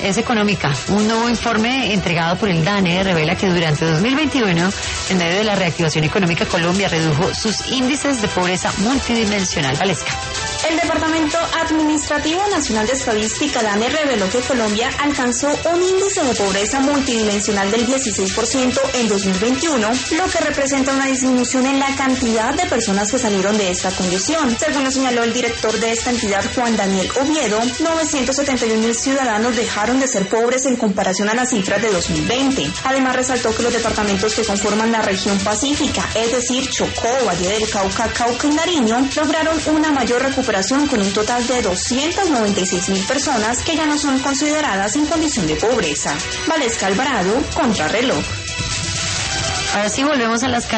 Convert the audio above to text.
es económica. Un nuevo informe entregado por el DANE revela que durante 2021, en medio de la reactivación económica, Colombia redujo sus índices de pobreza multidimensional. Valesca. El Departamento Administrativo Nacional de Estadística, DANE, reveló que Colombia alcanzó un índice de pobreza multidimensional del 16% en 2021, lo que representa una disminución en la cantidad de personas que salieron de esta condición. Según lo señaló el director de esta entidad, Juan Daniel Oviedo, 971.000 ciudadanos dejaron de ser pobres en comparación a las cifras de 2020. Además, resaltó que los departamentos que conforman la región pacífica, es decir, Chocó, Valle del Cauca, Cauca y Nariño, lograron una mayor recuperación con un total de 296.000 personas que ya no son consideradas en condición de pobreza. Valesca Alvarado, Contrarreloj. Ahora sí volvemos a las